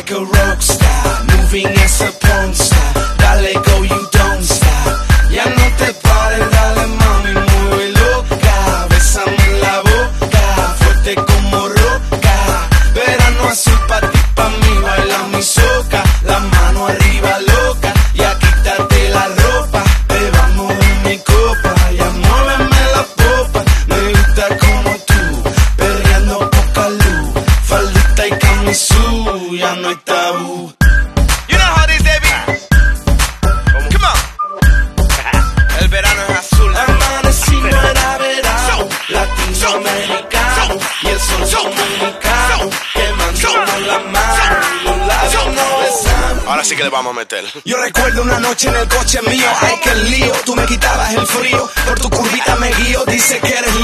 like a rock star, moving as a porn star. Dale go, you don't stop. Ya no te pares, dale mami, muy loca. Bésame en la boca, fuerte como roca. Verano azul pa' ti, pa' mí, baila mi soca. La mano arriba loca, ya quítate la ropa. Bebamos de mi copa, ya muéveme la popa. Me gusta como tú, perreando poca luz. Faldita y camisú, ya no hay tabú. You know how this they be. Come on. El verano es azul. Amanecí no era verano, latinoamericano y el sol dominicano, quemándonos la mano y los labios no besan. Ahora sí que le vamos a meter. Yo recuerdo una noche en el coche mío, ay que lío, tú me quitabas el frío, por tu curvita me guío, dice que eres